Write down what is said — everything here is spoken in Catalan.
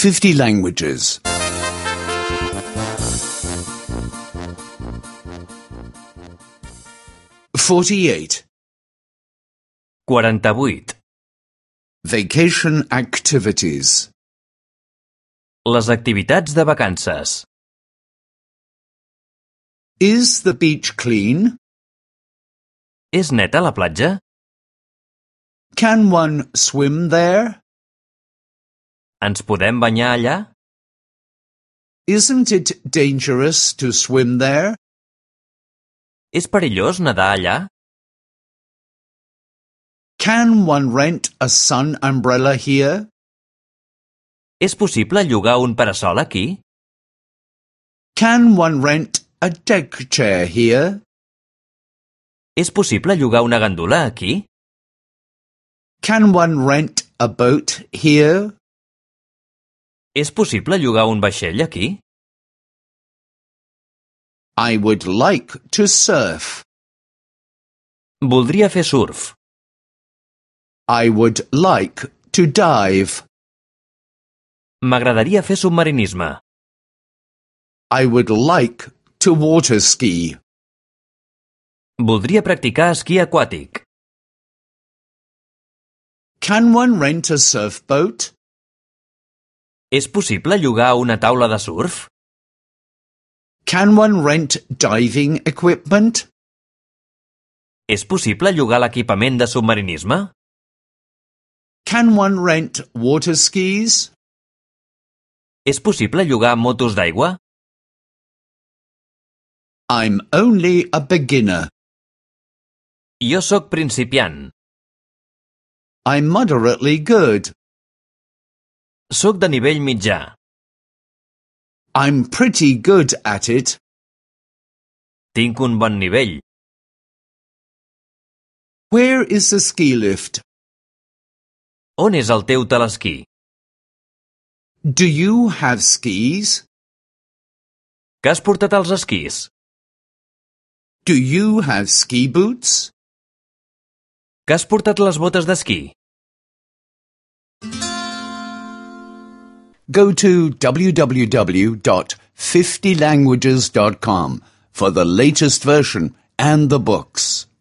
50 languages. 48. 48. Vacation activities. Les activitats de vacances. Is the beach clean? És neta la platja? Can one swim there? Ens podem banyar allà? Isn't it dangerous to swim there? És perillós nedar allà? Can one rent a sun umbrella here? És possible llogar un parasol aquí? Can one rent a deck chair here? És possible llogar una gandula aquí? Can one rent a boat here? És possible llogar un vaixell aquí? I would like to surf. Voldria fer surf. I would like to dive. M'agradaria fer submarinisme. I would like to water ski. Voldria practicar esquí aquàtic. Can one rent a surfboat? És possible llogar una taula de surf? Can one rent diving equipment? És possible llogar l'equipament de submarinisme? Can one rent water skis? És possible llogar motos d'aigua? I'm only a beginner. Jo sóc principiant. I'm moderately good. Sóc de nivell mitjà. I'm pretty good at it. Tinc un bon nivell. Where is the ski lift? On és el teu telesquí? Do you have skis? Que has portat els esquís? Do you have ski boots? Que has portat les botes d'esquí? Go to www.50languages.com for the latest version and the books.